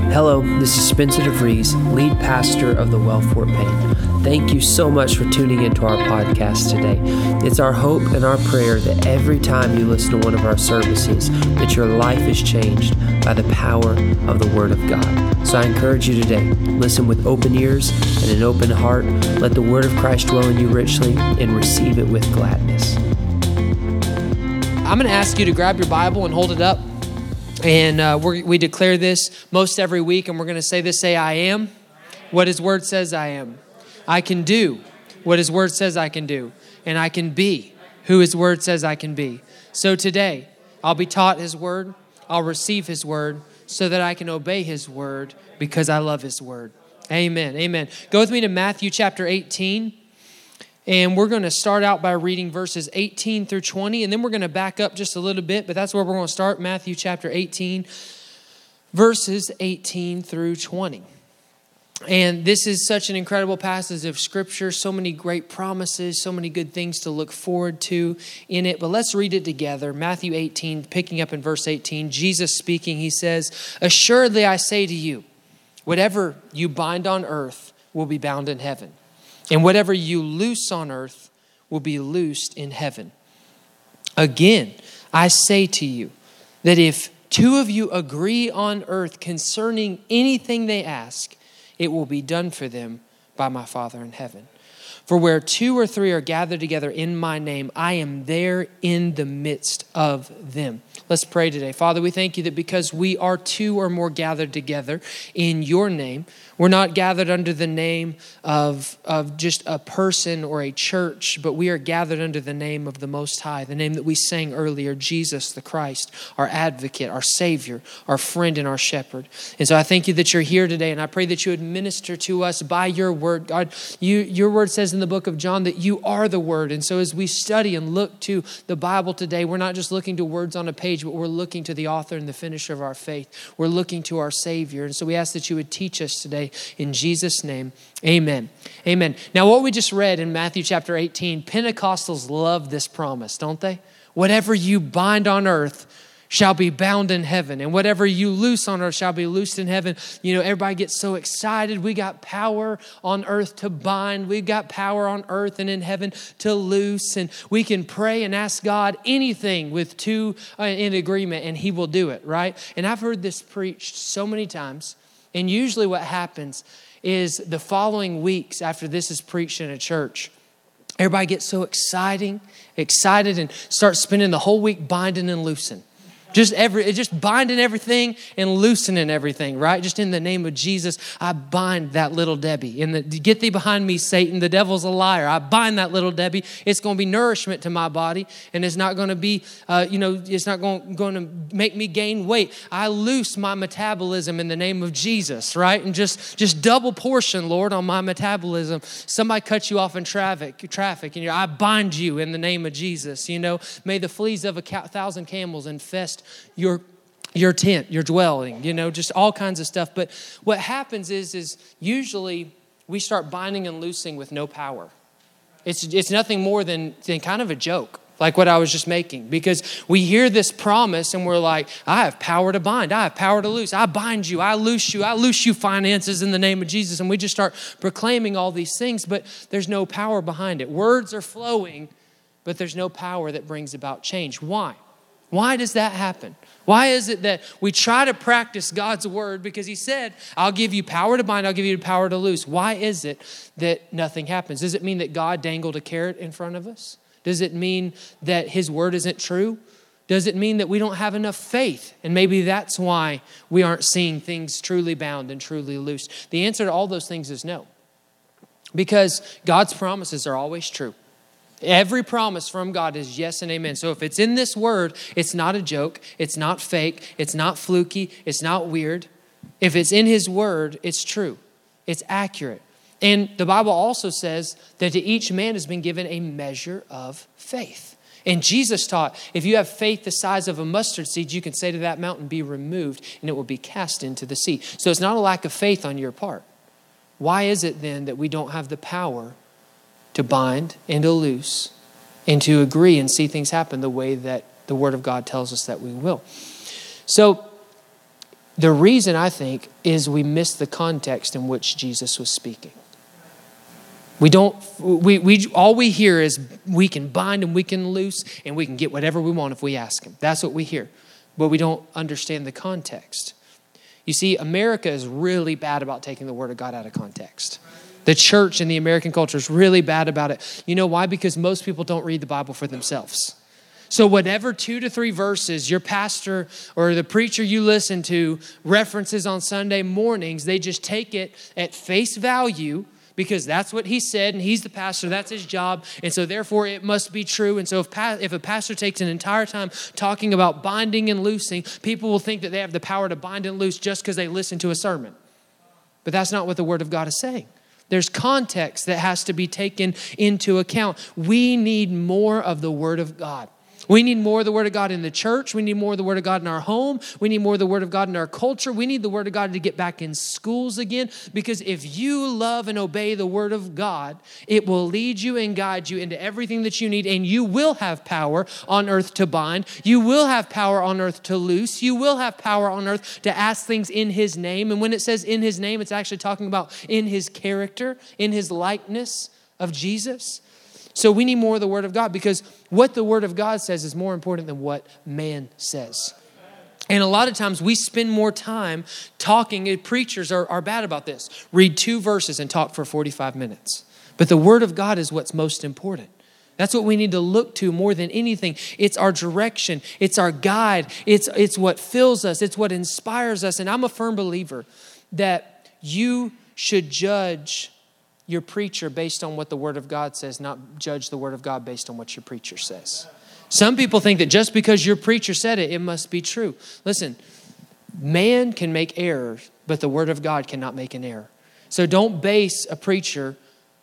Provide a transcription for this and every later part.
Hello, this is Spencer DeVries, lead pastor of the Well Fort Payne. Thank you so much for tuning into our podcast today. It's our hope and our prayer that every time you listen to one of our services, that your life is changed by the power of the Word of God. So I encourage you today, listen with open ears and an open heart. Let the Word of Christ dwell in you richly and receive it with gladness. I'm going to ask you to grab your Bible and hold it up. And we declare this most every week, and we're going to say this, say, I am what His Word says I am. I can do what His Word says I can do. And I can be who His Word says I can be. So today, I'll be taught His Word. I'll receive His Word so that I can obey His Word because I love His Word. Amen. Amen. Go with me to Matthew chapter 18. And we're going to start out by reading verses 18 through 20, and then we're going to back up just a little bit, but that's where we're going to start, Matthew chapter 18, verses 18 through 20. And this is such an incredible passage of Scripture, so many great promises, so many good things to look forward to in it. But let's read it together. Matthew 18, picking up in verse 18, Jesus speaking, He says, "Assuredly I say to you, whatever you bind on earth will be bound in heaven. And whatever you loose on earth will be loosed in heaven. Again, I say to you that if two of you agree on earth concerning anything they ask, it will be done for them by my Father in heaven. For where two or three are gathered together in my name, I am there in the midst of them." Let's pray today. Father, we thank you that because we are two or more gathered together in your name, we're not gathered under the name of just a person or a church, but we are gathered under the name of the Most High, the name that we sang earlier, Jesus the Christ, our advocate, our Savior, our friend, and our shepherd. And so I thank you that you're here today, and I pray that you would minister to us by your word. God, your word says in the book of John that you are the word. And so as we study and look to the Bible today, we're not just looking to words on a page, but we're looking to the author and the finisher of our faith. We're looking to our Savior. And so we ask that you would teach us today in Jesus' name. Amen. Amen. Now, what we just read in Matthew chapter 18, Pentecostals love this promise, don't they? Whatever you bind on earth shall be bound in heaven, and whatever you loose on earth shall be loosed in heaven. You know, everybody gets so excited. We got power on earth to bind. We've got power on earth and in heaven to loose, and we can pray and ask God anything with two in agreement, and He will do it, right? And I've heard this preached so many times, and usually what happens is the following weeks after this is preached in a church, everybody gets so excited and starts spending the whole week binding and loosing. Just binding everything and loosening everything, right? Just in the name of Jesus, I bind that little Debbie. Get thee behind me, Satan. The devil's a liar. I bind that little Debbie. It's going to be nourishment to my body, and it's not going to be, it's not going to make me gain weight. I loose my metabolism in the name of Jesus, right? And just double portion, Lord, on my metabolism. Somebody cuts you off in traffic, and I bind you in the name of Jesus. You know, may the fleas of 1,000 camels infest your tent, your dwelling, just all kinds of stuff. But what happens is usually we start binding and loosing with no power. It's nothing more than kind of a joke, like what I was just making, because we hear this promise and we're like, I have power to bind. I have power to loose. I bind you. I loose you finances in the name of Jesus. And we just start proclaiming all these things, but there's no power behind it. Words are flowing, but there's no power that brings about change. Why? Why does that happen? Why is it that we try to practice God's word because He said, I'll give you power to bind, I'll give you power to loose. Why is it that nothing happens? Does it mean that God dangled a carrot in front of us? Does it mean that His word isn't true? Does it mean that we don't have enough faith? And maybe that's why we aren't seeing things truly bound and truly loosed. The answer to all those things is no. Because God's promises are always true. Every promise from God is yes and amen. So if it's in this word, it's not a joke. It's not fake. It's not fluky. It's not weird. If it's in His word, it's true. It's accurate. And the Bible also says that to each man has been given a measure of faith. And Jesus taught, if you have faith the size of a mustard seed, you can say to that mountain, be removed, and it will be cast into the sea. So it's not a lack of faith on your part. Why is it then that we don't have the power to bind and to loose and to agree and see things happen the way that the Word of God tells us that we will? So The reason, I think, is we miss the context in which Jesus was speaking. All we hear is we can bind and we can loose and we can get whatever we want if we ask him. That's what we hear. But we don't understand the context. You see, America is really bad about taking the word of God out of context. The church in the American culture is really bad about it. You know why? Because most people don't read the Bible for themselves. So whatever 2 to 3 verses your pastor or the preacher you listen to references on Sunday mornings, they just take it at face value because that's what he said and he's the pastor, that's his job. And so therefore it must be true. And so if a pastor takes an entire time talking about binding and loosing, people will think that they have the power to bind and loose just because they listen to a sermon. But that's not what the Word of God is saying. There's context that has to be taken into account. We need more of the Word of God. We need more of the Word of God in the church. We need more of the Word of God in our home. We need more of the Word of God in our culture. We need the Word of God to get back in schools again. Because if you love and obey the Word of God, it will lead you and guide you into everything that you need. And you will have power on earth to bind. You will have power on earth to loose. You will have power on earth to ask things in His name. And when it says in His name, it's actually talking about in His character, in His likeness of Jesus. So we need more of the Word of God because what the Word of God says is more important than what man says. And a lot of times we spend more time talking. Preachers are bad about this. Read 2 verses and talk for 45 minutes. But the Word of God is what's most important. That's what we need to look to more than anything. It's our direction. It's our guide. It's what fills us. It's what inspires us. And I'm a firm believer that you should judge your preacher based on what the Word of God says, not judge the Word of God based on what your preacher says. Some people think that just because your preacher said it, it must be true. Listen, man can make errors, but the Word of God cannot make an error. So don't base a preacher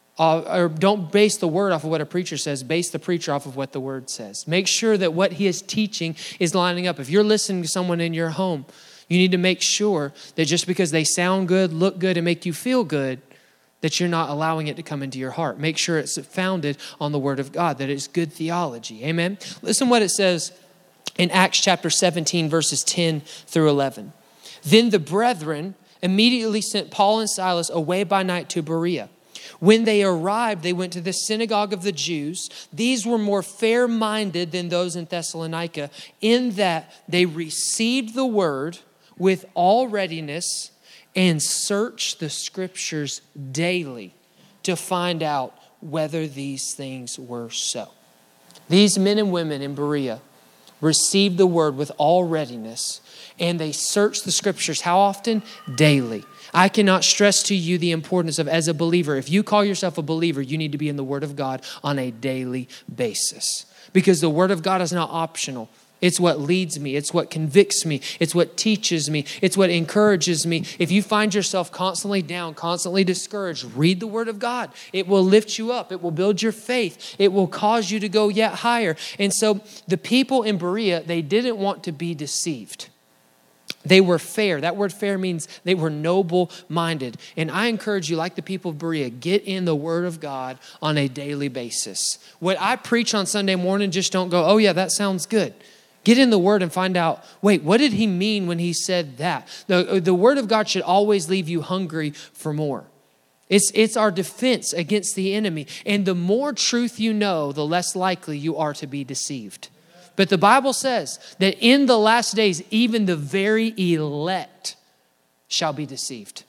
or don't base the word off of what a preacher says. Base the preacher off of what the Word says. Make sure that what he is teaching is lining up. If you're listening to someone in your home, you need to make sure that just because they sound good, look good, and make you feel good, that you're not allowing it to come into your heart. Make sure it's founded on the Word of God, that it's good theology. Amen? Listen what it says in Acts chapter 17, verses 10 through 11. Then the brethren immediately sent Paul and Silas away by night to Berea. When they arrived, they went to the synagogue of the Jews. These were more fair-minded than those in Thessalonica, in that they received the word with all readiness and search the Scriptures daily to find out whether these things were so. These men and women in Berea received the word with all readiness, and they searched the Scriptures. How often? Daily. I cannot stress to you the importance of, as a believer, if you call yourself a believer, you need to be in the Word of God on a daily basis. Because the Word of God is not optional. It's what leads me. It's what convicts me. It's what teaches me. It's what encourages me. If you find yourself constantly down, constantly discouraged, read the Word of God. It will lift you up. It will build your faith. It will cause you to go yet higher. And so the people in Berea, they didn't want to be deceived. They were fair. That word fair means they were noble-minded. And I encourage you, like the people of Berea, get in the Word of God on a daily basis. What I preach on Sunday morning, just don't go, oh yeah, that sounds good. Get in the Word and find out, wait, what did he mean when he said that? The Word of God should always leave you hungry for more. It's our defense against the enemy. And the more truth you know, the less likely you are to be deceived. But the Bible says that in the last days, even the very elect shall be deceived.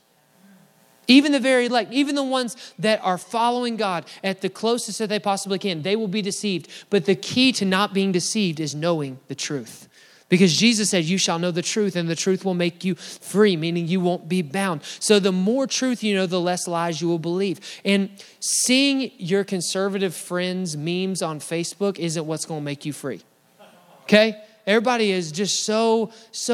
Even the very elect, even the ones that are following God at the closest that they possibly can, they will be deceived. But the key to not being deceived is knowing the truth. Because Jesus said, you shall know the truth, and the truth will make you free, meaning you won't be bound. So the more truth you know, the less lies you will believe. And seeing your conservative friends' memes on Facebook isn't what's going to make you free. Okay? Everybody is just so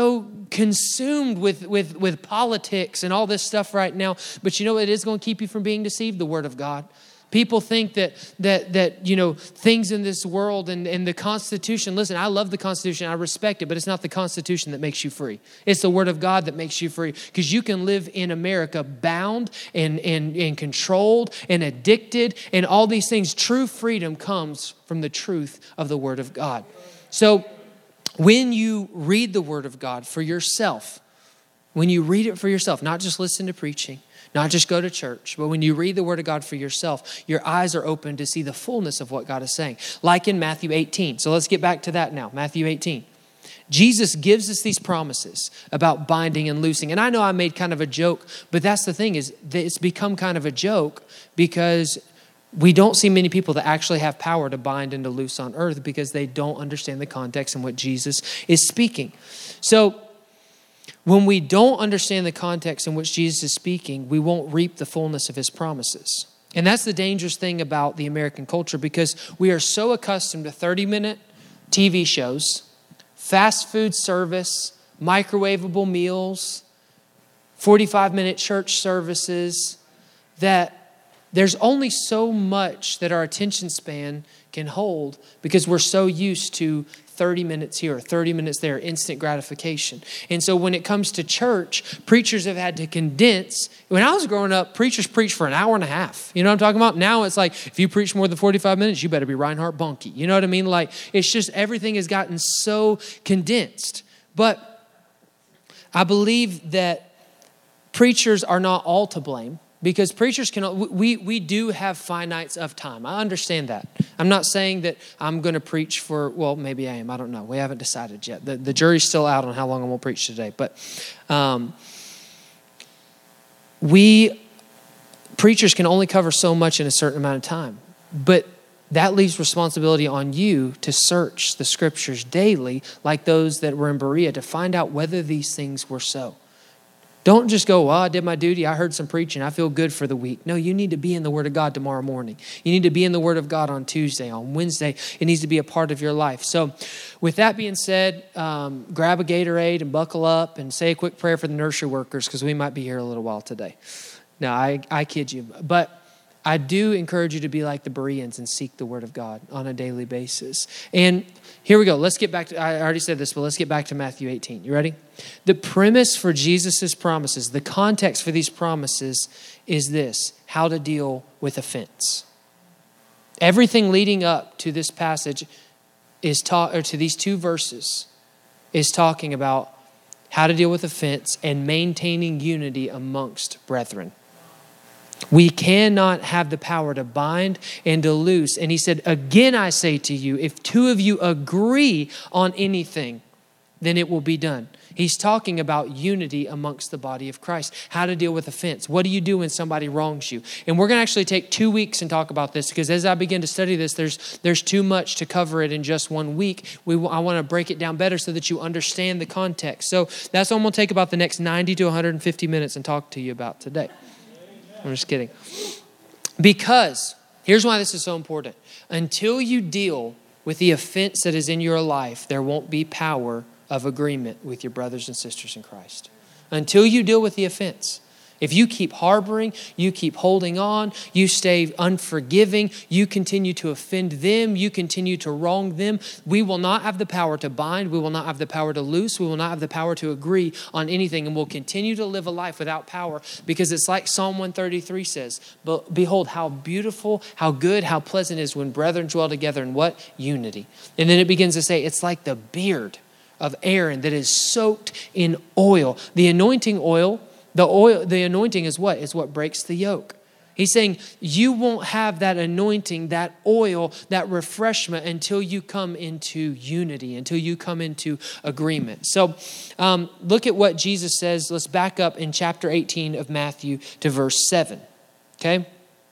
consumed with politics and all this stuff right now. But you know what? It is going to keep you from being deceived, the Word of God. People think that you know, things in this world and the Constitution. Listen, I love the Constitution. I respect it, but it's not the Constitution that makes you free. It's the Word of God that makes you free, because you can live in America bound and controlled and addicted and all these things. True freedom comes from the truth of the Word of God. So when you read the Word of God for yourself, when you read it for yourself, not just listen to preaching, not just go to church, but when you read the Word of God for yourself, your eyes are open to see the fullness of what God is saying. Like in Matthew 18. So let's get back to that now. Matthew 18. Jesus gives us these promises about binding and loosing. And I know I made kind of a joke, but that's the thing is that it's become kind of a joke because we don't see many people that actually have power to bind and to loose on earth because they don't understand the context and what Jesus is speaking. So when we don't understand the context in which Jesus is speaking, we won't reap the fullness of his promises. And that's the dangerous thing about the American culture because we are so accustomed to 30-minute TV shows, fast food service, microwavable meals, 45-minute church services, that there's only so much that our attention span can hold because we're so used to 30 minutes here, 30 minutes there, instant gratification. And so when it comes to church, preachers have had to condense. When I was growing up, preachers preached for an hour and a half. You know what I'm talking about? Now it's like, if you preach more than 45 minutes, you better be Reinhard Bonnke. You know what I mean? Like, it's just everything has gotten so condensed. But I believe that preachers are not all to blame. Because preachers we do have finites of time. I understand that. I'm not saying that I'm going to preach for, well, maybe I am. I don't know. We haven't decided yet. The jury's still out on how long I'm going to preach today. But preachers can only cover so much in a certain amount of time. But that leaves responsibility on you to search the scriptures daily, like those that were in Berea, to find out whether these things were so. Don't just go, well, I did my duty. I heard some preaching. I feel good for the week. No, you need to be in the Word of God tomorrow morning. You need to be in the Word of God on Tuesday, on Wednesday. It needs to be a part of your life. So with that being said, grab a Gatorade and buckle up and say a quick prayer for the nursery workers because we might be here a little while today. No, I kid you. But I do encourage you to be like the Bereans and seek the Word of God on a daily basis. And here we go. Let's get back to, I already said this, but let's get back to Matthew 18. You ready? The premise for Jesus' promises, the context for these promises is this: how to deal with offense. Everything leading up to this passage to these two verses is talking about how to deal with offense and maintaining unity amongst brethren. We cannot have the power to bind and to loose. And he said, again, I say to you, if two of you agree on anything, then it will be done. He's talking about unity amongst the body of Christ. How to deal with offense. What do you do when somebody wrongs you? And we're going to actually take 2 weeks and talk about this because as I begin to study this, there's too much to cover it in just 1 week. I want to break it down better so that you understand the context. So that's what I'm going to take about the next 90 to 150 minutes and talk to you about today. I'm just kidding. Because here's why this is so important. Until you deal with the offense that is in your life, there won't be power of agreement with your brothers and sisters in Christ. Until you deal with the offense. If you keep harboring, you keep holding on, you stay unforgiving, you continue to offend them, you continue to wrong them, we will not have the power to bind, we will not have the power to loose, we will not have the power to agree on anything, and we'll continue to live a life without power because it's like Psalm 133 says, but behold how beautiful, how good, how pleasant it is when brethren dwell together in what? Unity. And then it begins to say, it's like the beard of Aaron that is soaked in oil. The anointing oil, the anointing is what? It's what breaks the yoke. He's saying you won't have that anointing, that oil, that refreshment until you come into unity, until you come into agreement. So look at what Jesus says. Let's back up in chapter 18 of Matthew to verse 7. Okay?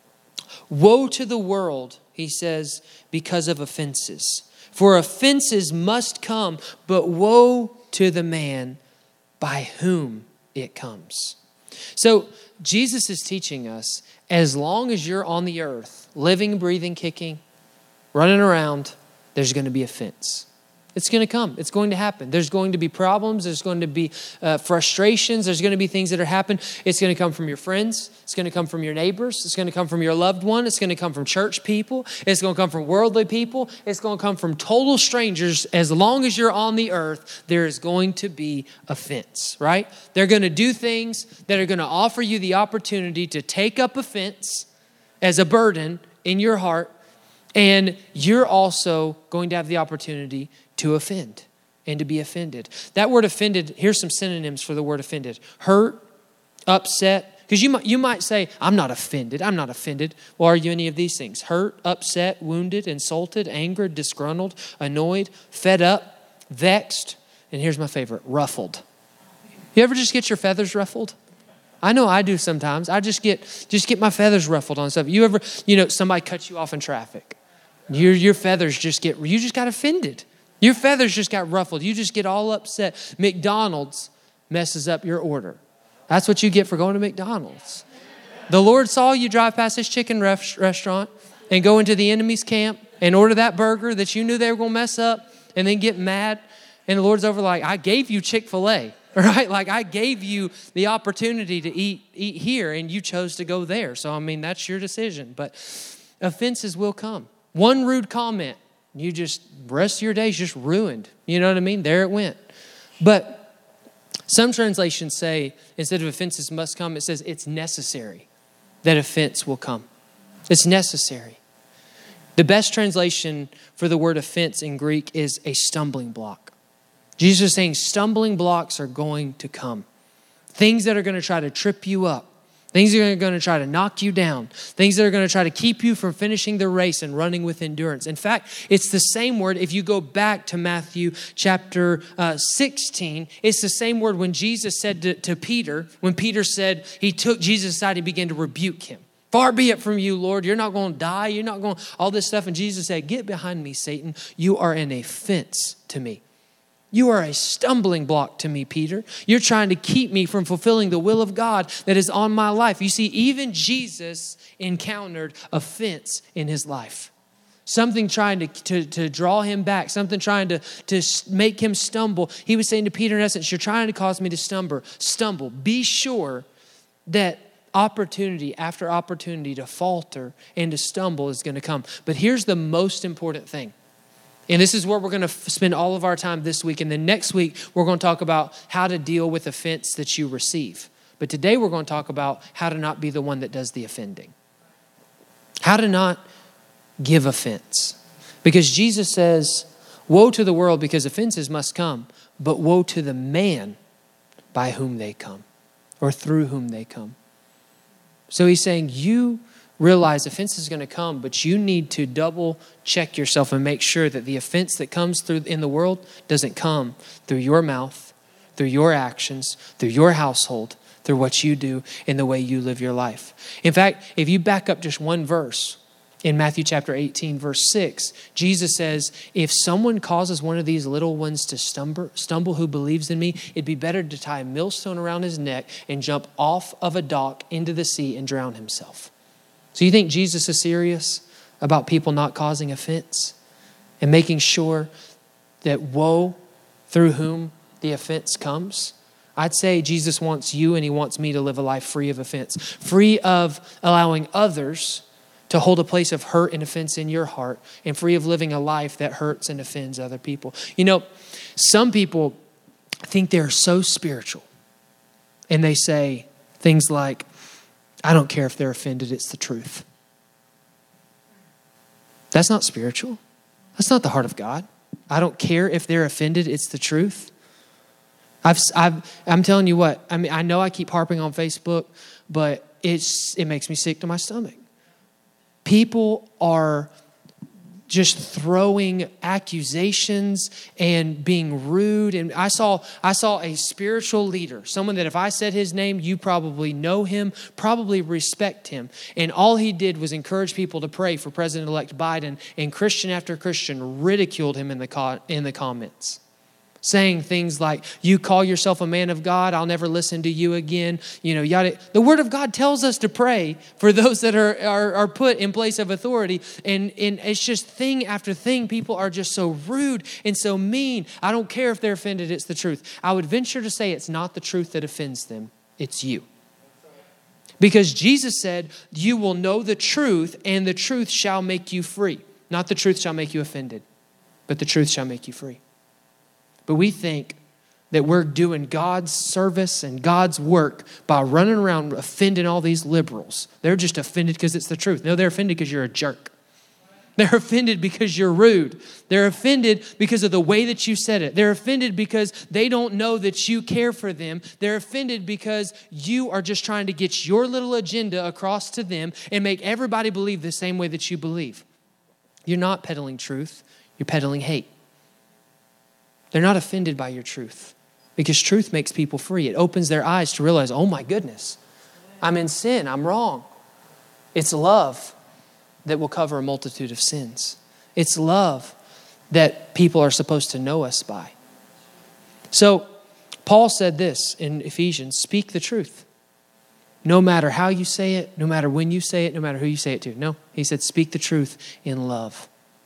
Woe to the world, he says, because of offenses. For offenses must come, but woe to the man by whom it comes. So Jesus is teaching us, as long as you're on the earth, living, breathing, kicking, running around, there's going to be offense. It's going to come. It's going to happen. There's going to be problems. There's going to be frustrations. There's going to be things that are happening. It's going to come from your friends. It's going to come from your neighbors. It's going to come from your loved one. It's going to come from church people. It's going to come from worldly people. It's going to come from total strangers. As long as you're on the earth, there is going to be offense, right? They're going to do things that are going to offer you the opportunity to take up offense as a burden in your heart. And you're also going to have the opportunity to offend. and to be offended. That word offended, here's some synonyms for the word offended. Hurt, upset. Because you might say, I'm not offended. I'm not offended. Well, are you any of these things? Hurt, upset, wounded, insulted, angered, disgruntled, annoyed, fed up, vexed, and here's my favorite, ruffled. You ever just get your feathers ruffled? I know I do sometimes. I just get my feathers ruffled on stuff. You ever, somebody cuts you off in traffic. Your feathers you just got offended. Your feathers just got ruffled. You just get all upset. McDonald's messes up your order. That's what you get for going to McDonald's. The Lord saw you drive past this chicken restaurant and go into the enemy's camp and order that burger that you knew they were going to mess up and then get mad. And the Lord's over like, I gave you Chick-fil-A, right? Like I gave you the opportunity to eat here and you chose to go there. So, that's your decision. But offenses will come. One rude comment, the rest of your day is just ruined. You know what I mean? There it went. But some translations say, instead of offenses must come, it says it's necessary that offense will come. It's necessary. The best translation for the word offense in Greek is a stumbling block. Jesus is saying stumbling blocks are going to come. Things that are going to try to trip you up. Things that are going to try to knock you down. Things that are going to try to keep you from finishing the race and running with endurance. In fact, it's the same word. If you go back to Matthew chapter 16, it's the same word when Jesus said to Peter, when Peter said he took Jesus aside, he began to rebuke him. Far be it from you, Lord. You're not going to die. You're not going all this stuff. And Jesus said, get behind me, Satan. You are an offense to me. You are a stumbling block to me, Peter. You're trying to keep me from fulfilling the will of God that is on my life. You see, even Jesus encountered offense in his life. Something trying to draw him back, something trying to make him stumble. He was saying to Peter, in essence, you're trying to cause me to stumble. Be sure that opportunity after opportunity to falter and to stumble is going to come. But here's the most important thing. And this is where we're going to spend all of our time this week. And then next week, we're going to talk about how to deal with offense that you receive. But today, we're going to talk about how to not be the one that does the offending. How to not give offense. Because Jesus says, woe to the world because offenses must come, but woe to the man by whom they come or through whom they come. So he's saying, you realize offense is going to come, but you need to double check yourself and make sure that the offense that comes through in the world doesn't come through your mouth, through your actions, through your household, through what you do and the way you live your life. In fact, if you back up just one verse in Matthew chapter 18, verse 6, Jesus says, if someone causes one of these little ones to stumble who believes in me, it'd be better to tie a millstone around his neck and jump off of a dock into the sea and drown himself. So you think Jesus is serious about people not causing offense and making sure that woe through whom the offense comes? I'd say Jesus wants you and he wants me to live a life free of offense, free of allowing others to hold a place of hurt and offense in your heart, and free of living a life that hurts and offends other people. Some people think they're so spiritual and they say things like, I don't care if they're offended, it's the truth. That's not spiritual. That's not the heart of God. I don't care if they're offended, it's the truth. I'm telling you what, I know I keep harping on Facebook, but it makes me sick to my stomach. People are just throwing accusations and being rude. And I saw a spiritual leader, someone that if I said his name, you probably know him, probably respect him. And all he did was encourage people to pray for President-elect Biden, and Christian after Christian ridiculed him in the comments, saying things like, you call yourself a man of God, I'll never listen to you again. Yada. The word of God tells us to pray for those that are put in place of authority. And it's just thing after thing. People are just so rude and so mean. I don't care if they're offended, it's the truth. I would venture to say it's not the truth that offends them. It's you. Because Jesus said, you will know the truth and the truth shall make you free. Not the truth shall make you offended, but the truth shall make you free. But we think that we're doing God's service and God's work by running around offending all these liberals. They're just offended because it's the truth. No, they're offended because you're a jerk. They're offended because you're rude. They're offended because of the way that you said it. They're offended because they don't know that you care for them. They're offended because you are just trying to get your little agenda across to them and make everybody believe the same way that you believe. You're not peddling truth. You're peddling hate. They're not offended by your truth because truth makes people free. It opens their eyes to realize, oh my goodness, I'm in sin. I'm wrong. It's love that will cover a multitude of sins. It's love that people are supposed to know us by. So Paul said this in Ephesians, speak the truth. No matter how you say it, no matter when you say it, no matter who you say it to. No, he said, speak the truth in love.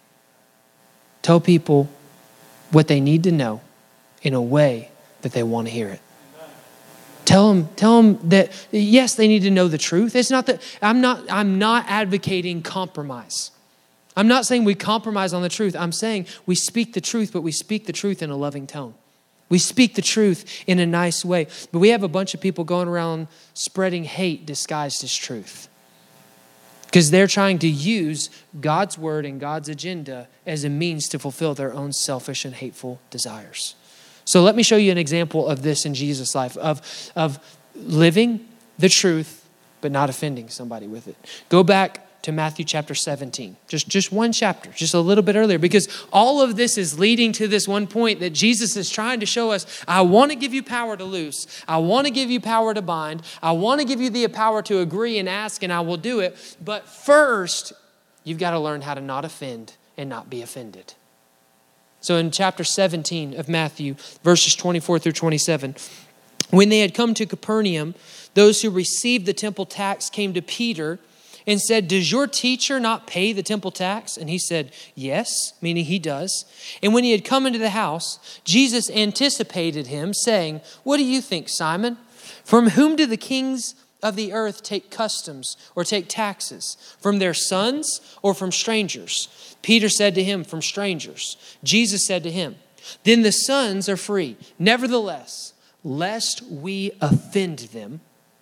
Tell people what they need to know in a way that they want to hear it. Tell them that, yes, they need to know the truth. It's not that, I'm not advocating compromise. I'm not saying we compromise on the truth. I'm saying we speak the truth, but we speak the truth in a loving tone. We speak the truth in a nice way. But we have a bunch of people going around spreading hate disguised as truth. Because they're trying to use God's word and God's agenda as a means to fulfill their own selfish and hateful desires. So let me show you an example of this in Jesus' life, of living the truth, but not offending somebody with it. Go back to Matthew chapter 17, just one chapter, just a little bit earlier, because all of this is leading to this one point that Jesus is trying to show us. I want to give you power to loose. I want to give you power to bind. I want to give you the power to agree and ask, and I will do it. But first, you've got to learn how to not offend and not be offended. So in chapter 17 of Matthew, verses 24 through 27, when they had come to Capernaum, those who received the temple tax came to Peter and said, does your teacher not pay the temple tax? And he said, yes, meaning he does. And when he had come into the house, Jesus anticipated him, saying, what do you think, Simon? From whom do the kings of the earth take customs or take taxes? From their sons or from strangers? Peter said to him, from strangers. Jesus said to him, then the sons are free. Nevertheless, lest we offend them,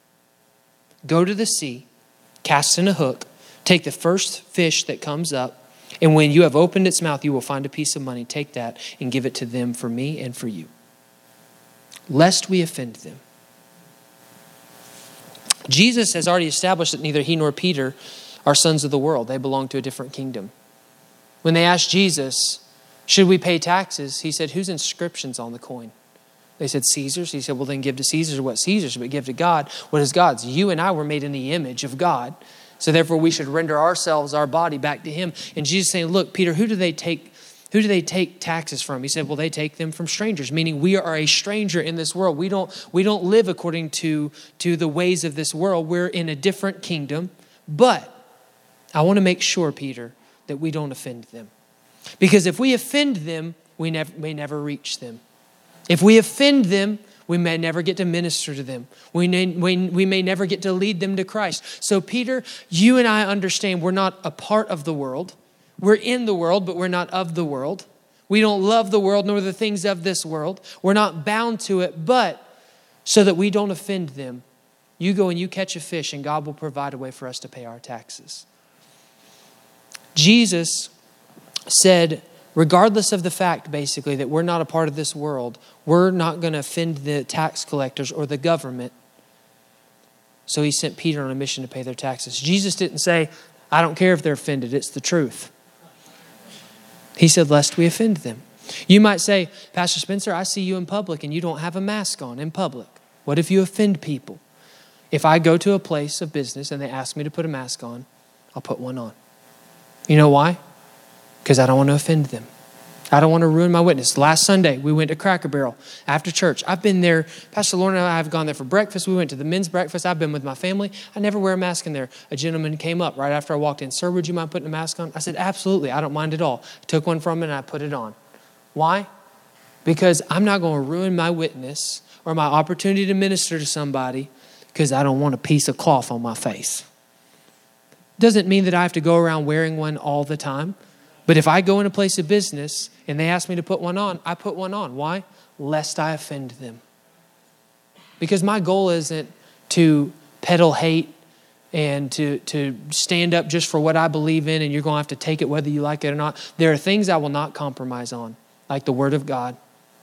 go to the sea, cast in a hook, take the first fish that comes up, and when you have opened its mouth, you will find a piece of money. Take that and give it to them for me and for you. Lest we offend them. Jesus has already established that neither he nor Peter are sons of the world. They belong to a different kingdom. When they asked Jesus, should we pay taxes? He said, whose inscription's on the coin? They said, Caesar's. He said, well, then give to Caesar what Caesar's, but give to God what is God's. You and I were made in the image of God. So therefore we should render ourselves, our body back to him. And Jesus saying, look, Peter, who do they take taxes from? He said, well, they take them from strangers, meaning we are a stranger in this world. We don't live according to the ways of this world. We're in a different kingdom. But I want to make sure, Peter, that we don't offend them. Because if we offend them, we may never reach them. If we offend them, we may never get to minister to them. We may never get to lead them to Christ. So Peter, you and I understand we're not a part of the world. We're in the world, but we're not of the world. We don't love the world nor the things of this world. We're not bound to it, but so that we don't offend them, you go and you catch a fish and God will provide a way for us to pay our taxes. Jesus said, regardless of the fact, basically, that we're not a part of this world, we're not going to offend the tax collectors or the government. So he sent Peter on a mission to pay their taxes. Jesus didn't say, I don't care if they're offended, it's the truth. He said, lest we offend them. You might say, Pastor Spencer, I see you in public and you don't have a mask on in public. What if you offend people? If I go to a place of business and they ask me to put a mask on, I'll put one on. You know why? Because I don't want to offend them. I don't want to ruin my witness. Last Sunday, we went to Cracker Barrel after church. I've been there. Pastor Lauren and I have gone there for breakfast. We went to the men's breakfast. I've been with my family. I never wear a mask in there. A gentleman came up right after I walked in. Sir, would you mind putting a mask on? I said, absolutely. I don't mind at all. I took one from him and I put it on. Why? Because I'm not going to ruin my witness or my opportunity to minister to somebody because I don't want a piece of cloth on my face. Doesn't mean that I have to go around wearing one all the time. But if I go in a place of business and they ask me to put one on, I put one on. Why? Lest I offend them. Because my goal isn't to peddle hate and to stand up just for what I believe in, and you're going to have to take it whether you like it or not. There are things I will not compromise on, like the Word of God,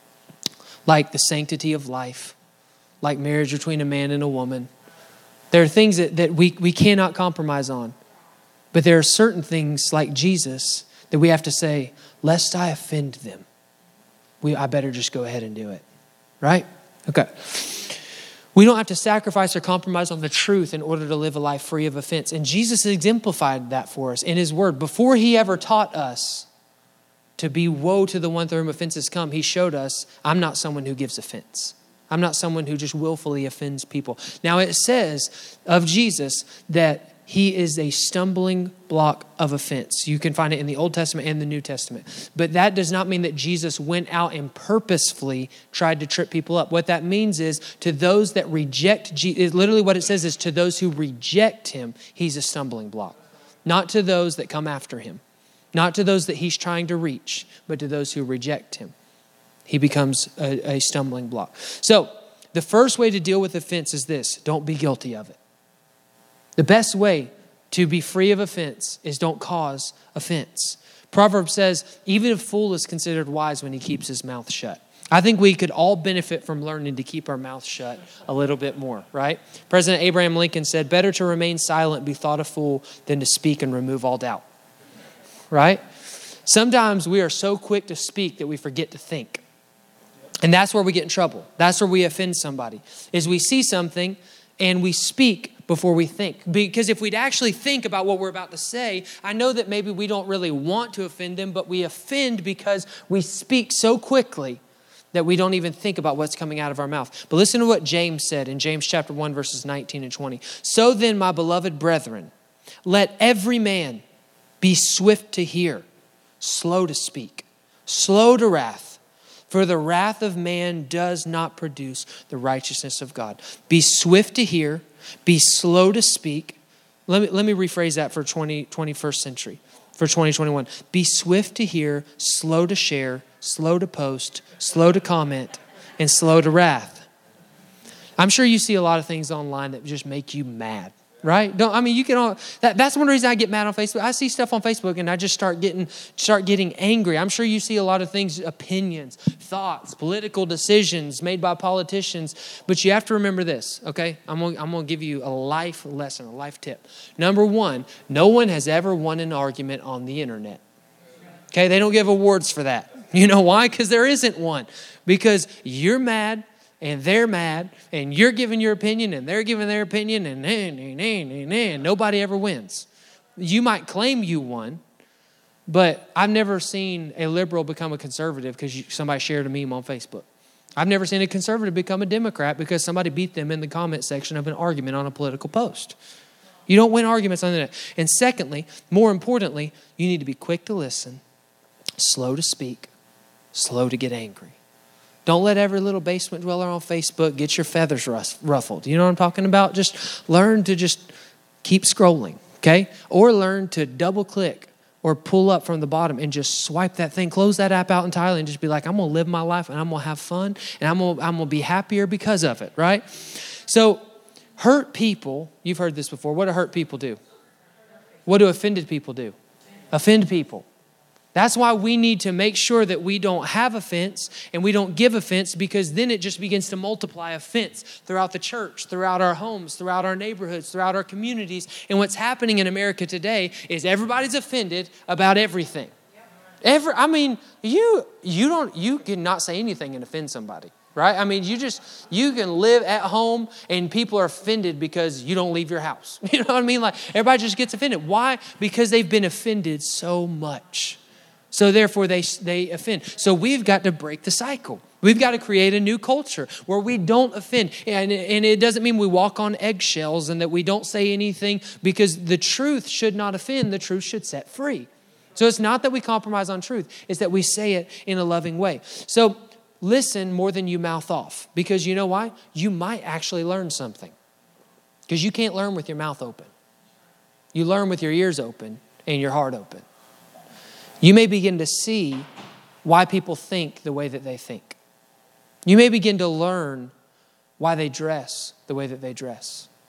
like the sanctity of life, like marriage between a man and a woman. There are things that we cannot compromise on. But there are certain things like Jesus that we have to say, lest I offend them, I better just go ahead and do it. Right? Okay. We don't have to sacrifice or compromise on the truth in order to live a life free of offense. And Jesus exemplified that for us in his word. Before he ever taught us to be woe to the one through whom offenses come, he showed us, I'm not someone who gives offense. I'm not someone who just willfully offends people. Now it says of Jesus that he is a stumbling block of offense. You can find it in the Old Testament and the New Testament. But that does not mean that Jesus went out and purposefully tried to trip people up. What that means is to those that reject Jesus, literally what it says is to those who reject him, he's a stumbling block. Not to those that come after him. Not to those that he's trying to reach, but to those who reject him. He becomes a stumbling block. So the first way to deal with offense is this: don't be guilty of it. The best way to be free of offense is don't cause offense. Proverbs says, even a fool is considered wise when he keeps his mouth shut. I think we could all benefit from learning to keep our mouth shut a little bit more, right? President Abraham Lincoln said, better to remain silent, be thought a fool, than to speak and remove all doubt, right? Sometimes we are so quick to speak that we forget to think. And that's where we get in trouble. That's where we offend somebody, is we see something and we speak before we think. Because if we'd actually think about what we're about to say, I know that maybe we don't really want to offend them, but we offend because we speak so quickly that we don't even think about what's coming out of our mouth. But listen to what James said in James chapter 1, verses 19 and 20. So then, my beloved brethren, let every man be swift to hear, slow to speak, slow to wrath. For the wrath of man does not produce the righteousness of God. Be swift to hear, be slow to speak. Let me rephrase that for 21st century, for 2021. Be swift to hear, slow to share, slow to post, slow to comment, and slow to wrath. I'm sure you see a lot of things online that just make you mad. Right? That's one reason I get mad on Facebook. I see stuff on Facebook and I just start getting angry. I'm sure you see a lot of things, opinions, thoughts, political decisions made by politicians. But you have to remember this, okay? I'm going to give you a life lesson, a life tip. Number one, no one has ever won an argument on the internet. Okay? They don't give awards for that. You know why? Because there isn't one. Because you're mad. And they're mad, and you're giving your opinion, and they're giving their opinion, and nobody ever wins. You might claim you won, but I've never seen a liberal become a conservative because somebody shared a meme on Facebook. I've never seen a conservative become a Democrat because somebody beat them in the comment section of an argument on a political post. You don't win arguments on the internet. And secondly, more importantly, you need to be quick to listen, slow to speak, slow to get angry. Don't let every little basement dweller on Facebook get your feathers ruffled. You know what I'm talking about? Just learn to just keep scrolling, okay? Or learn to double click or pull up from the bottom and just swipe that thing. Close that app out entirely and just be like, I'm going to live my life and I'm going to have fun and I'm going to be happier because of it, right? So hurt people, you've heard this before. What do hurt people do? What do offended people do? Offend people. That's why we need to make sure that we don't have offense and we don't give offense, because then it just begins to multiply offense throughout the church, throughout our homes, throughout our neighborhoods, throughout our communities. And what's happening in America today is everybody's offended about everything. You cannot say anything and offend somebody, right? I mean, you can live at home and people are offended because you don't leave your house. You know what I mean? Like everybody just gets offended. Why? Because they've been offended so much. So therefore they offend. So we've got to break the cycle. We've got to create a new culture where we don't offend. And it doesn't mean we walk on eggshells and that we don't say anything, because the truth should not offend. The truth should set free. So it's not that we compromise on truth. It's that we say it in a loving way. So listen more than you mouth off, because you know why? You might actually learn something, because you can't learn with your mouth open. You learn with your ears open and your heart open. You may begin to see why people think the way that they think. You may begin to learn why they dress the way that they dress.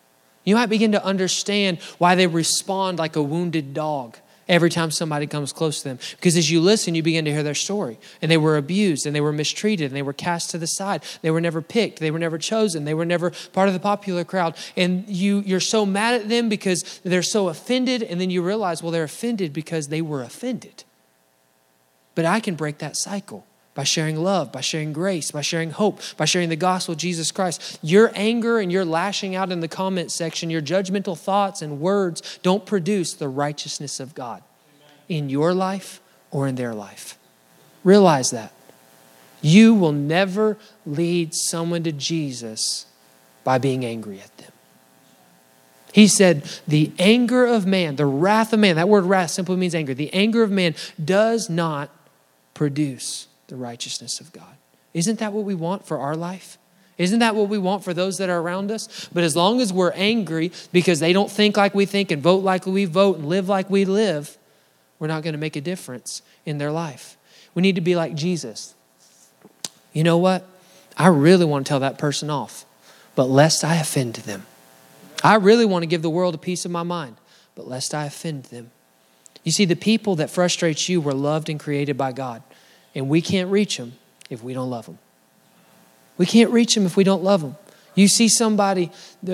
You might begin to understand why they respond like a wounded dog every time somebody comes close to them. Because as you listen, you begin to hear their story. And they were abused, and they were mistreated, and they were cast to the side. They were never picked. They were never chosen. They were never part of the popular crowd. And you're so mad at them because they're so offended. And then you realize, well, they're offended because they were offended. But I can break that cycle by sharing love, by sharing grace, by sharing hope, by sharing the gospel of Jesus Christ. Your anger and your lashing out in the comment section, your judgmental thoughts and words don't produce the righteousness of God in your life or in their life. Realize that. You will never lead someone to Jesus by being angry at them. He said, the anger of man, the wrath of man, that word wrath simply means anger. The anger of man does not produce the righteousness of God. Isn't that what we want for our life? Isn't that what we want for those that are around us? But as long as we're angry because they don't think like we think and vote like we vote and live like we live, we're not going to make a difference in their life. We need to be like Jesus. You know what? I really want to tell that person off, but lest I offend them. I really want to give the world a piece of my mind, but lest I offend them. You see, the people that frustrate you were loved and created by God. And we can't reach them if we don't love them. We can't reach them if we don't love them. You see somebody, on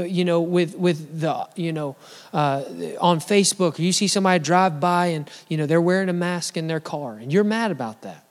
Facebook, or you see somebody drive by and, they're wearing a mask in their car and you're mad about that.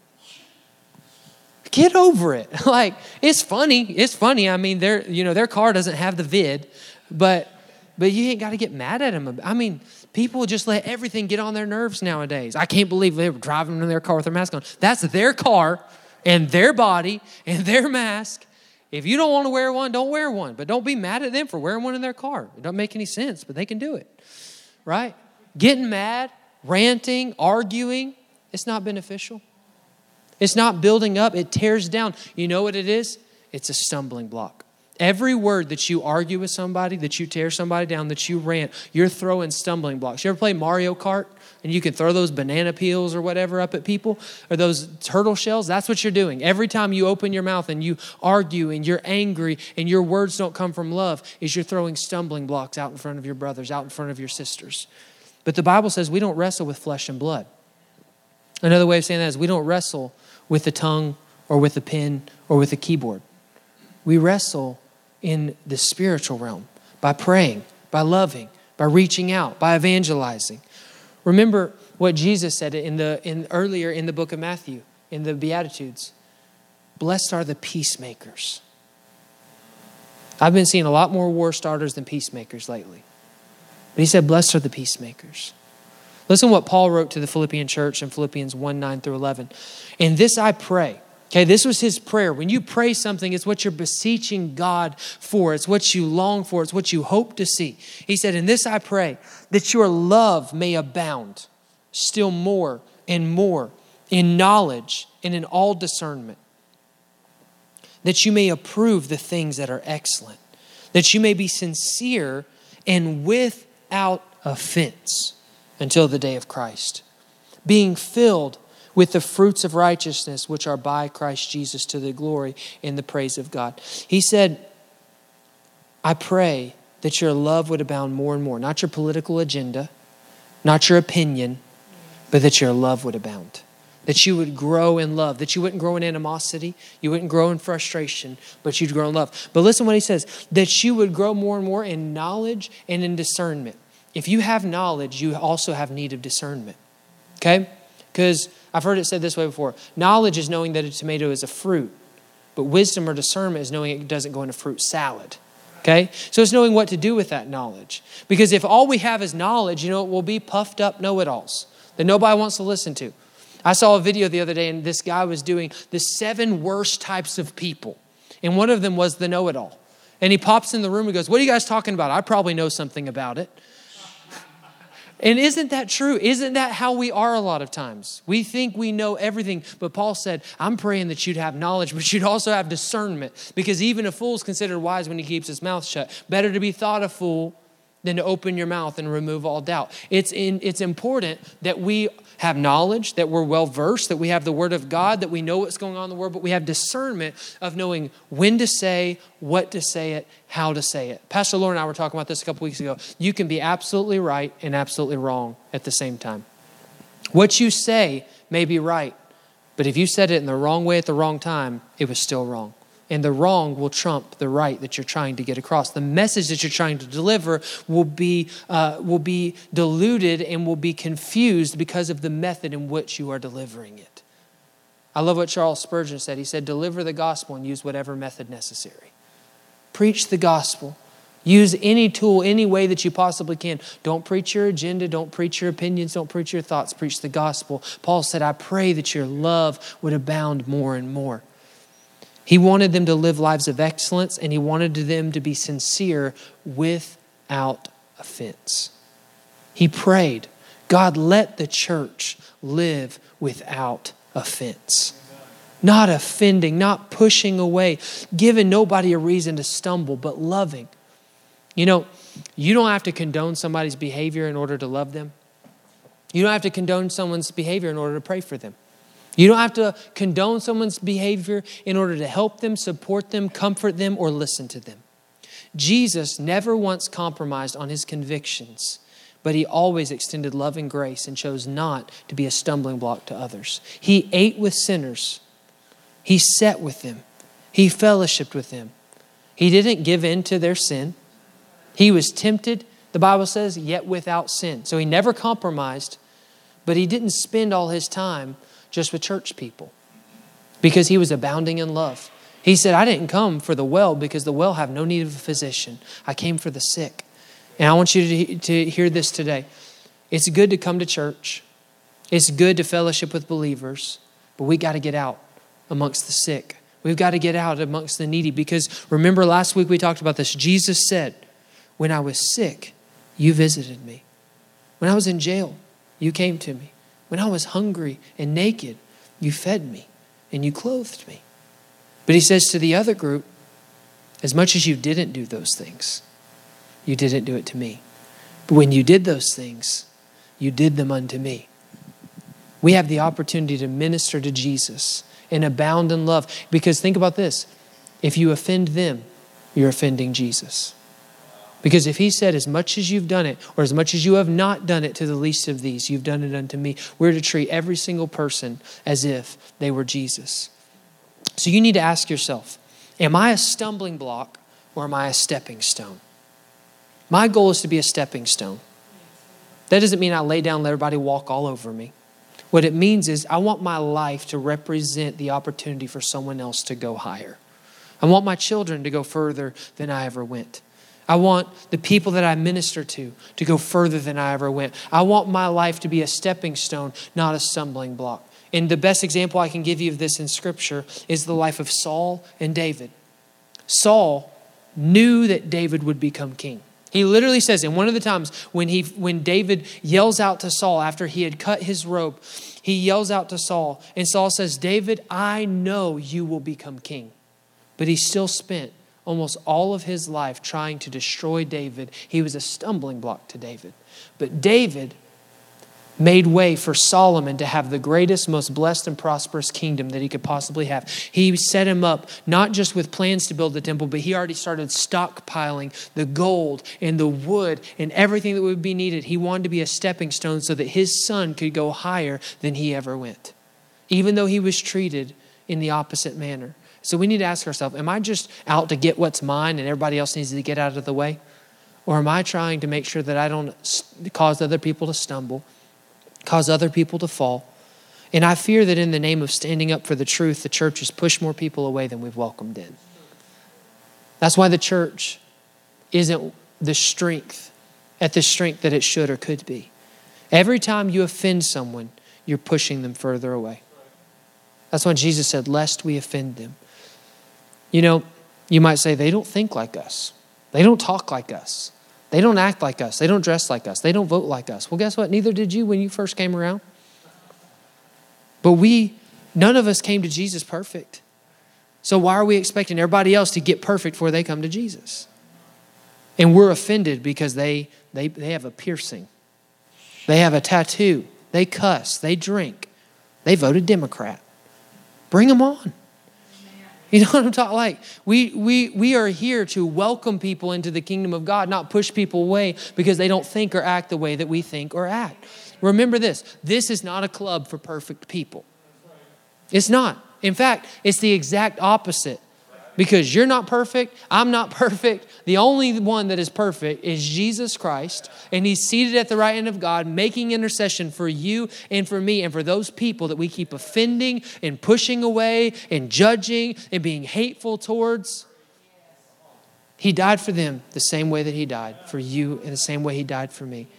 Get over it. It's funny. It's funny. I mean, their car doesn't have the vid, but you ain't got to get mad at them. I mean, people just let everything get on their nerves nowadays. I can't believe they were driving in their car with their mask on. That's their car and their body and their mask. If you don't want to wear one, don't wear one. But don't be mad at them for wearing one in their car. It doesn't make any sense, but they can do it. Right? Getting mad, ranting, arguing, it's not beneficial. It's not building up. It tears down. You know what it is? It's a stumbling block. Every word that you argue with somebody, that you tear somebody down, that you rant, you're throwing stumbling blocks. You ever play Mario Kart and you can throw those banana peels or whatever up at people or those turtle shells? That's what you're doing. Every time you open your mouth and you argue and you're angry and your words don't come from love, is you're throwing stumbling blocks out in front of your brothers, out in front of your sisters. But the Bible says we don't wrestle with flesh and blood. Another way of saying that is we don't wrestle with the tongue or with a pen or with a keyboard. We wrestle in the spiritual realm by praying, by loving, by reaching out, by evangelizing. Remember what Jesus said earlier in the book of Matthew, in the Beatitudes. Blessed are the peacemakers. I've been seeing a lot more war starters than peacemakers lately. But he said, blessed are the peacemakers. Listen to what Paul wrote to the Philippian church in Philippians 1:9-11. In this I pray. Okay, this was his prayer. When you pray something, it's what you're beseeching God for. It's what you long for. It's what you hope to see. He said, in this I pray, that your love may abound still more and more in knowledge and in all discernment, that you may approve the things that are excellent, that you may be sincere and without offense until the day of Christ, being filled with the fruits of righteousness which are by Christ Jesus to the glory and the praise of God. He said, I pray that your love would abound more and more, not your political agenda, not your opinion, but that your love would abound. That you would grow in love, that you wouldn't grow in animosity, you wouldn't grow in frustration, but you'd grow in love. But listen what he says, that you would grow more and more in knowledge and in discernment. If you have knowledge, you also have need of discernment. Okay? Because I've heard it said this way before. Knowledge is knowing that a tomato is a fruit, but wisdom or discernment is knowing it doesn't go in a fruit salad. Okay? So it's knowing what to do with that knowledge. Because if all we have is knowledge, we'll be puffed up know-it-alls that nobody wants to listen to. I saw a video the other day and this guy was doing the 7 worst types of people. And one of them was the know-it-all. And he pops in the room and goes, what are you guys talking about? I probably know something about it. And isn't that true? Isn't that how we are a lot of times? We think we know everything, but Paul said, I'm praying that you'd have knowledge, but you'd also have discernment, because even a fool is considered wise when he keeps his mouth shut. Better to be thought a fool than to open your mouth and remove all doubt. It's important that we have knowledge, that we're well-versed, that we have the Word of God, that we know what's going on in the world, but we have discernment of knowing when to say, what to say it, how to say it. Pastor Lauren and I were talking about this a couple weeks ago. You can be absolutely right and absolutely wrong at the same time. What you say may be right, but if you said it in the wrong way at the wrong time, it was still wrong. And the wrong will trump the right that you're trying to get across. The message that you're trying to deliver will be diluted and will be confused because of the method in which you are delivering it. I love what Charles Spurgeon said. He said, deliver the gospel and use whatever method necessary. Preach the gospel. Use any tool, any way that you possibly can. Don't preach your agenda. Don't preach your opinions. Don't preach your thoughts. Preach the gospel. Paul said, I pray that your love would abound more and more. He wanted them to live lives of excellence, and he wanted them to be sincere without offense. He prayed, God, let the church live without offense. Not offending, not pushing away, giving nobody a reason to stumble, but loving. You know, you don't have to condone somebody's behavior in order to love them. You don't have to condone someone's behavior in order to pray for them. You don't have to condone someone's behavior in order to help them, support them, comfort them, or listen to them. Jesus never once compromised on his convictions, but he always extended love and grace and chose not to be a stumbling block to others. He ate with sinners. He sat with them. He fellowshiped with them. He didn't give in to their sin. He was tempted, the Bible says, yet without sin. So he never compromised, but he didn't spend all his time just with church people because he was abounding in love. He said, I didn't come for the well because the well have no need of a physician. I came for the sick. And I want you to hear this today. It's good to come to church. It's good to fellowship with believers, but we got to get out amongst the sick. We've got to get out amongst the needy because remember last week we talked about this. Jesus said, when I was sick, you visited me. When I was in jail, you came to me. When I was hungry and naked, you fed me and you clothed me. But he says to the other group, as much as you didn't do those things, you didn't do it to me. But when you did those things, you did them unto me. We have the opportunity to minister to Jesus and abound in love. Because think about this. If you offend them, you're offending Jesus. Because if he said, as much as you've done it, or as much as you have not done it to the least of these, you've done it unto me. We're to treat every single person as if they were Jesus. So you need to ask yourself, am I a stumbling block or am I a stepping stone? My goal is to be a stepping stone. That doesn't mean I lay down and let everybody walk all over me. What it means is I want my life to represent the opportunity for someone else to go higher. I want my children to go further than I ever went. I want the people that I minister to go further than I ever went. I want my life to be a stepping stone, not a stumbling block. And the best example I can give you of this in Scripture is the life of Saul and David. Saul knew that David would become king. He literally says, and one of the times when David yells out to Saul after he had cut his robe, he yells out to Saul, and Saul says, David, I know you will become king. But he still spent almost all of his life trying to destroy David. He was a stumbling block to David. But David made way for Solomon to have the greatest, most blessed and prosperous kingdom that he could possibly have. He set him up not just with plans to build the temple, but he already started stockpiling the gold and the wood and everything that would be needed. He wanted to be a stepping stone so that his son could go higher than he ever went, even though he was treated in the opposite manner. So we need to ask ourselves, am I just out to get what's mine and everybody else needs to get out of the way? Or am I trying to make sure that I don't cause other people to stumble, cause other people to fall? And I fear that in the name of standing up for the truth, the church has pushed more people away than we've welcomed in. That's why the church isn't the strength that it should or could be. Every time you offend someone, you're pushing them further away. That's why Jesus said, lest we offend them. You know, you might say, they don't think like us. They don't talk like us. They don't act like us. They don't dress like us. They don't vote like us. Well, guess what? Neither did you when you first came around. But none of us came to Jesus perfect. So why are we expecting everybody else to get perfect before they come to Jesus? And we're offended because they have a piercing. They have a tattoo. They cuss. They drink. They voted Democrat. Bring them on. You know what I'm talking like? We are here to welcome people into the kingdom of God, not push people away because they don't think or act the way that we think or act. Remember this. This is not a club for perfect people. It's not. In fact, it's the exact opposite. Because you're not perfect, I'm not perfect. The only one that is perfect is Jesus Christ. And he's seated at the right hand of God, making intercession for you and for me and for those people that we keep offending and pushing away and judging and being hateful towards. He died for them the same way that he died for you and the same way he died for me.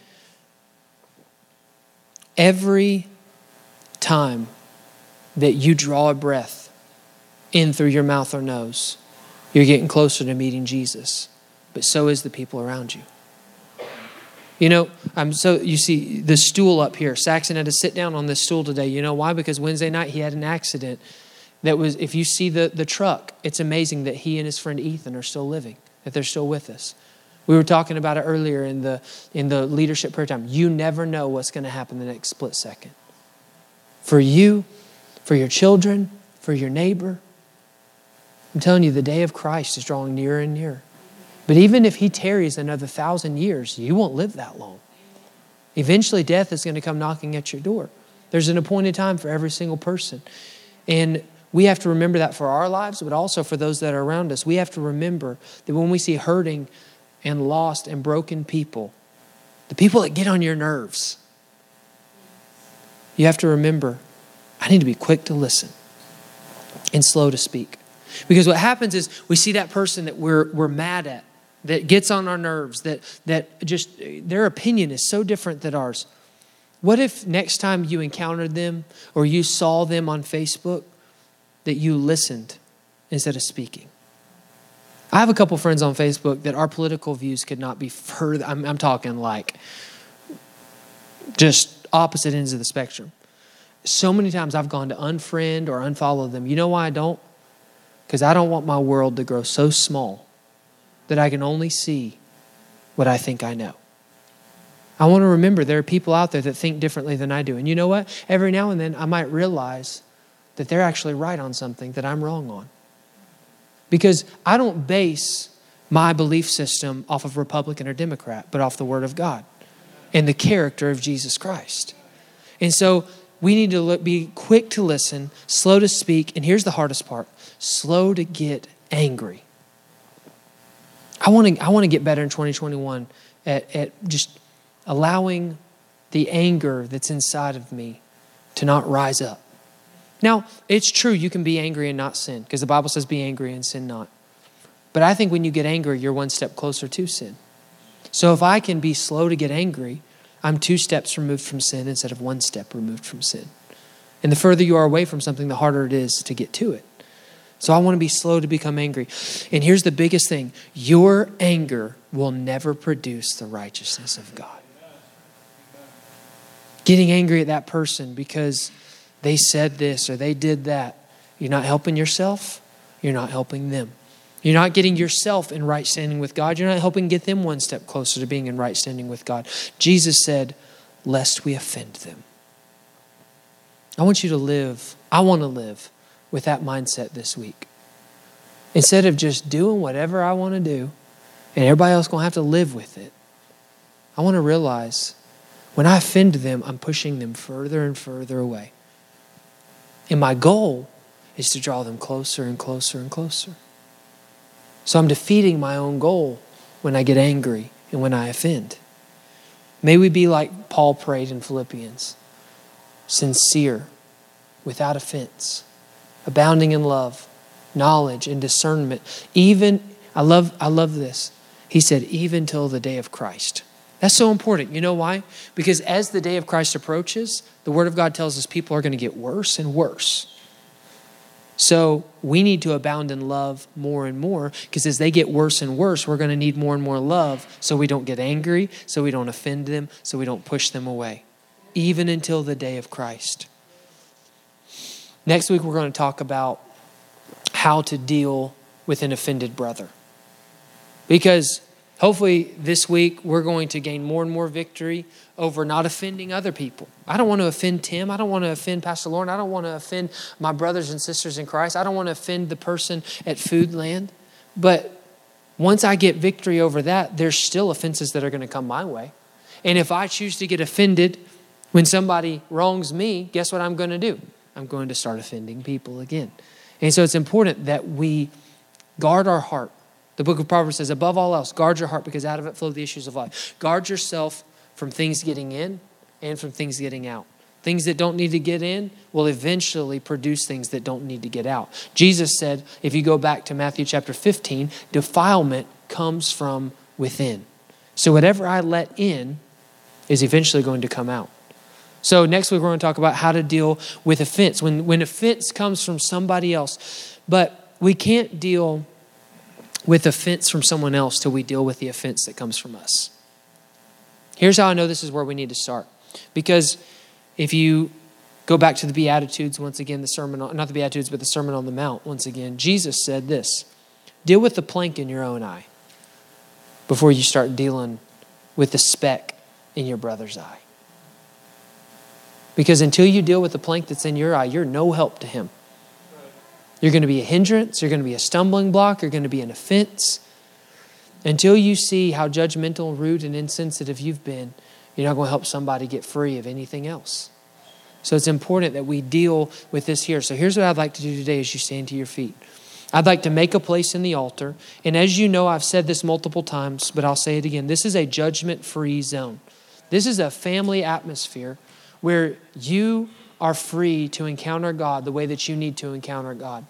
Every time that you draw a breath in through your mouth or nose, you're getting closer to meeting Jesus. But so is the people around you. You know, you see the stool up here. Saxon had to sit down on this stool today. You know why? Because Wednesday night he had an accident that was, if you see the truck, it's amazing that he and his friend Ethan are still living, that they're still with us. We were talking about it earlier in the leadership prayer time. You never know what's going to happen the next split second. For you, for your children, for your neighbor. I'm telling you, the day of Christ is drawing nearer and nearer. But even if he tarries another 1,000 years, you won't live that long. Eventually, death is going to come knocking at your door. There's an appointed time for every single person. And we have to remember that for our lives, but also for those that are around us. We have to remember that when we see hurting and lost and broken people, the people that get on your nerves, you have to remember, I need to be quick to listen and slow to speak. Because what happens is we see that person that we're mad at, that gets on our nerves, that just their opinion is so different than ours. What if next time you encountered them or you saw them on Facebook, that you listened instead of speaking? I have a couple friends on Facebook that our political views could not be further. I'm talking like just opposite ends of the spectrum. So many times I've gone to unfriend or unfollow them. You know why I don't? Because I don't want my world to grow so small that I can only see what I think I know. I want to remember there are people out there that think differently than I do. And you know what? Every now and then I might realize that they're actually right on something that I'm wrong on. Because I don't base my belief system off of Republican or Democrat, but off the Word of God and the character of Jesus Christ. And so we need to be quick to listen, slow to speak, and here's the hardest part, slow to get angry. I want to get better in 2021 at just allowing the anger that's inside of me to not rise up. Now, it's true you can be angry and not sin, because the Bible says be angry and sin not. But I think when you get angry, you're one step closer to sin. So if I can be slow to get angry, I'm 2 steps removed from sin instead of 1 step removed from sin. And the further you are away from something, the harder it is to get to it. So I want to be slow to become angry. And here's the biggest thing. Your anger will never produce the righteousness of God. Getting angry at that person because they said this or they did that. You're not helping yourself. You're not helping them. You're not getting yourself in right standing with God. You're not helping get them 1 step closer to being in right standing with God. Jesus said, lest we offend them. I want to live with that mindset this week. Instead of just doing whatever I want to do and everybody else going to have to live with it, I want to realize when I offend them, I'm pushing them further and further away. And my goal is to draw them closer and closer and closer. So I'm defeating my own goal when I get angry and when I offend. May we be like Paul prayed in Philippians, sincere, without offense, abounding in love, knowledge, and discernment. Even, I love this. He said, even till the day of Christ. That's so important. You know why? Because as the day of Christ approaches, the Word of God tells us people are going to get worse and worse. So we need to abound in love more and more, because as they get worse and worse, we're going to need more and more love so we don't get angry, so we don't offend them, so we don't push them away, even until the day of Christ. Next week, we're going to talk about how to deal with an offended brother. Because Hopefully this week we're going to gain more and more victory over not offending other people. I don't want to offend Tim. I don't want to offend Pastor Lauren. I don't want to offend my brothers and sisters in Christ. I don't want to offend the person at Foodland. But once I get victory over that, there's still offenses that are going to come my way. And if I choose to get offended when somebody wrongs me, guess what I'm going to do? I'm going to start offending people again. And so it's important that we guard our heart. The book of Proverbs says, above all else, guard your heart because out of it flow the issues of life. Guard yourself from things getting in and from things getting out. Things that don't need to get in will eventually produce things that don't need to get out. Jesus said, if you go back to Matthew chapter 15, defilement comes from within. So whatever I let in is eventually going to come out. So next week we're going to talk about how to deal with offense. When offense comes from somebody else, but we can't deal with offense from someone else till we deal with the offense that comes from us. Here's how I know this is where we need to start. Because if you go back to the Beatitudes, once again, the Sermon on the Mount, once again, Jesus said this, deal with the plank in your own eye before you start dealing with the speck in your brother's eye. Because until you deal with the plank that's in your eye, you're no help to him. You're going to be a hindrance. You're going to be a stumbling block. You're going to be an offense. Until you see how judgmental, rude, and insensitive you've been, you're not going to help somebody get free of anything else. So it's important that we deal with this here. So here's what I'd like to do today as you stand to your feet. I'd like to make a place in the altar. And as you know, I've said this multiple times, but I'll say it again. This is a judgment-free zone. This is a family atmosphere where you are free to encounter God the way that you need to encounter God.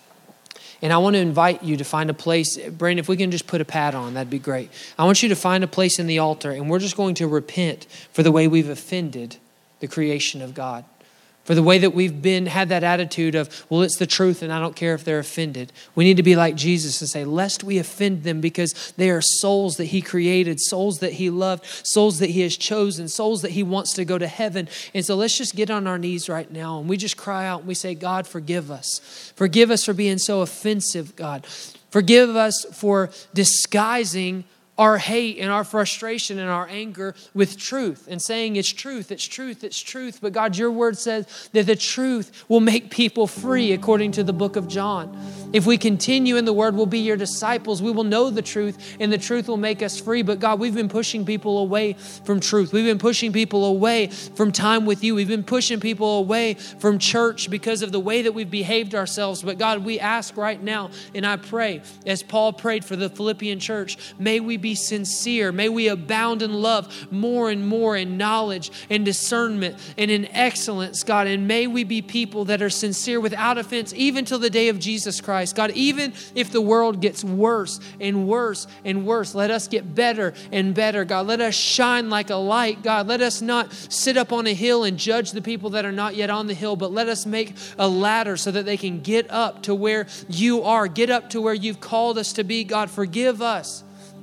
And I want to invite you to find a place. Brandon, if we can just put a pad on, that'd be great. I want you to find a place in the altar, and we're just going to repent for the way we've offended the creation of God. For the way that we've had that attitude of, well, it's the truth and I don't care if they're offended. We need to be like Jesus and say, lest we offend them, because they are souls that he created, souls that he loved, souls that he has chosen, souls that he wants to go to heaven. And so let's just get on our knees right now and we just cry out and we say, God, forgive us. Forgive us for being so offensive, God. Forgive us for disguising our hate and our frustration and our anger with truth and saying it's truth, it's truth, it's truth. But God, your word says that the truth will make people free according to the book of John. If we continue in the word, we'll be your disciples. We will know the truth and the truth will make us free. But God, we've been pushing people away from truth. We've been pushing people away from time with you. We've been pushing people away from church because of the way that we've behaved ourselves. But God, we ask right now, and I pray, as Paul prayed for the Philippian church, may we be sincere. May we abound in love more and more in knowledge and discernment and in excellence, God. And may we be people that are sincere without offense, even till the day of Jesus Christ. God, even if the world gets worse and worse and worse, let us get better and better, God. Let us shine like a light, God. Let us not sit up on a hill and judge the people that are not yet on the hill, but let us make a ladder so that they can get up to where you are, get up to where you've called us to be. God, forgive us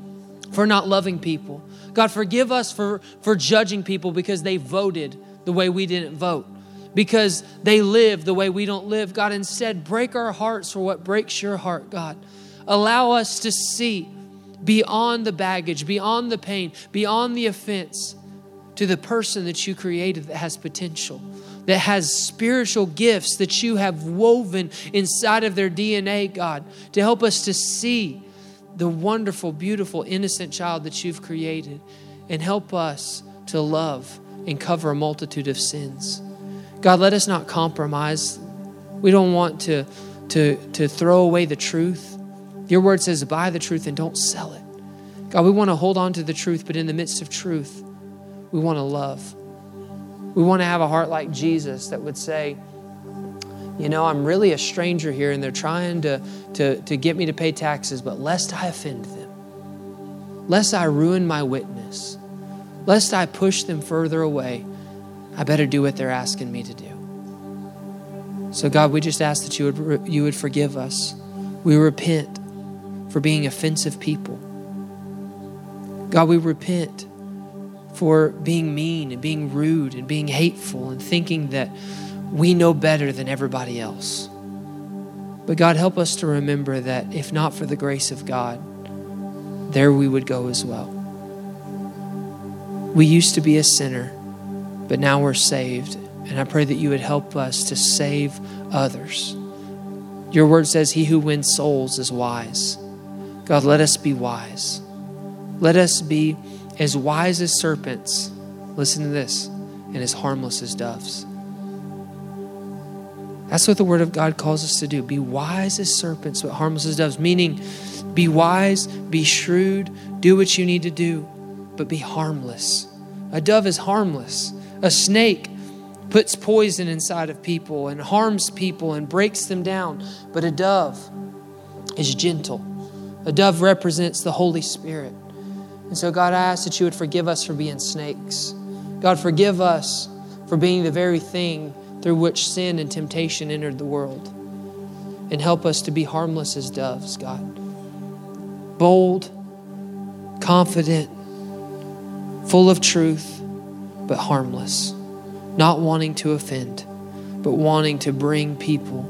for not loving people. God, forgive us for judging people because they voted the way we didn't vote, because they live the way we don't live. God, instead, break our hearts for what breaks your heart, God. Allow us to see beyond the baggage, beyond the pain, beyond the offense, to the person that you created that has potential, that has spiritual gifts that you have woven inside of their DNA, God, to help us to see the wonderful, beautiful, innocent child that you've created, and help us to love and cover a multitude of sins. God, let us not compromise. We don't want to throw away the truth. Your word says, buy the truth and don't sell it. God, we want to hold on to the truth, but in the midst of truth, we want to love. We want to have a heart like Jesus that would say, you know, I'm really a stranger here and they're trying to get me to pay taxes, but lest I offend them, lest I ruin my witness, lest I push them further away, I better do what they're asking me to do. So God, we just ask that you would forgive us. We repent for being offensive people. God, we repent for being mean and being rude and being hateful and thinking that we know better than everybody else. But God, help us to remember that if not for the grace of God, there we would go as well. We used to be a sinner, but now we're saved. And I pray that you would help us to save others. Your word says, he who wins souls is wise. God, let us be wise. Let us be as wise as serpents. Listen to this. And as harmless as doves. That's what the word of God calls us to do. Be wise as serpents, but harmless as doves. Meaning, be wise, be shrewd, do what you need to do, but be harmless. A dove is harmless. A snake puts poison inside of people and harms people and breaks them down. But a dove is gentle. A dove represents the Holy Spirit. And so God, I ask that you would forgive us for being snakes. God, forgive us for being the very thing through which sin and temptation entered the world. And help us to be harmless as doves, God. Bold, confident, full of truth, but harmless. Not wanting to offend, but wanting to bring people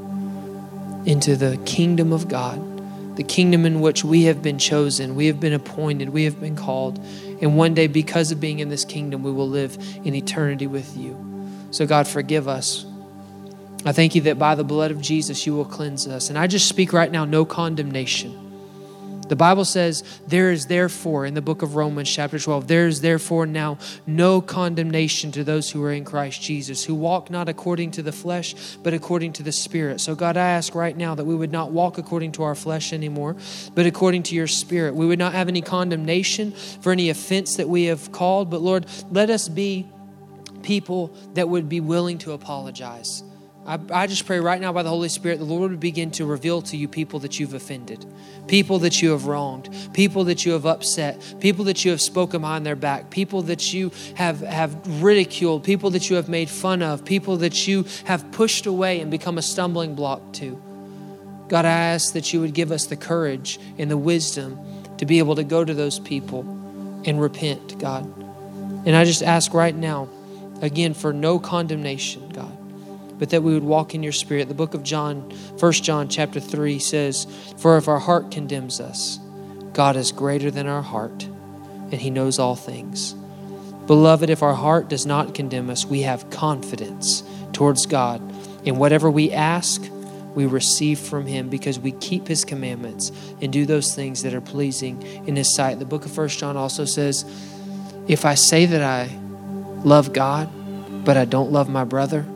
into the kingdom of God, the kingdom in which we have been chosen, we have been appointed, we have been called. And one day, because of being in this kingdom, we will live in eternity with you. So God, forgive us. I thank you that by the blood of Jesus, you will cleanse us. And I just speak right now, no condemnation. The Bible says there is therefore, in the book of Romans chapter 12, there is therefore now no condemnation to those who are in Christ Jesus, who walk not according to the flesh, but according to the Spirit. So God, I ask right now that we would not walk according to our flesh anymore, but according to your Spirit. We would not have any condemnation for any offense that we have called, but Lord, let us be people that would be willing to apologize. I just pray right now by the Holy Spirit, the Lord would begin to reveal to you people that you've offended, people that you have wronged, people that you have upset, people that you have spoken behind their back, people that you have ridiculed, people that you have made fun of, people that you have pushed away and become a stumbling block to. God, I ask that you would give us the courage and the wisdom to be able to go to those people and repent, God. And I just ask right now, again, for no condemnation, God, but that we would walk in your Spirit. The book of John, 1 John chapter 3 says, for if our heart condemns us, God is greater than our heart, and he knows all things. Beloved, if our heart does not condemn us, we have confidence towards God. And whatever we ask, we receive from him, because we keep his commandments and do those things that are pleasing in his sight. The book of 1 John also says, if I say that I love God, but I don't love my brother,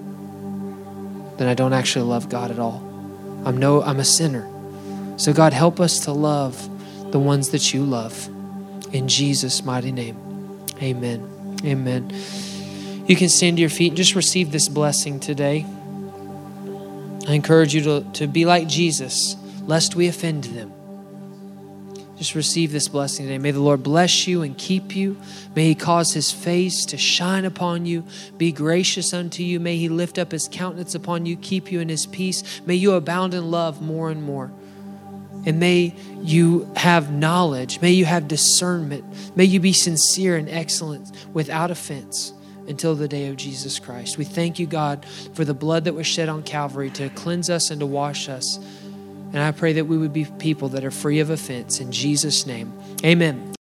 then I don't actually love God at all. I'm a sinner. So God, help us to love the ones that you love. In Jesus' mighty name, amen. Amen. You can stand to your feet and just receive this blessing today. I encourage you to be like Jesus, lest we offend them. Just receive this blessing today. May the Lord bless you and keep you. May he cause his face to shine upon you, be gracious unto you. May he lift up his countenance upon you, keep you in his peace. May you abound in love more and more. And may you have knowledge. May you have discernment. May you be sincere and excellent without offense until the day of Jesus Christ. We thank you, God, for the blood that was shed on Calvary to cleanse us and to wash us. And I pray that we would be people that are free of offense. In Jesus' name, amen.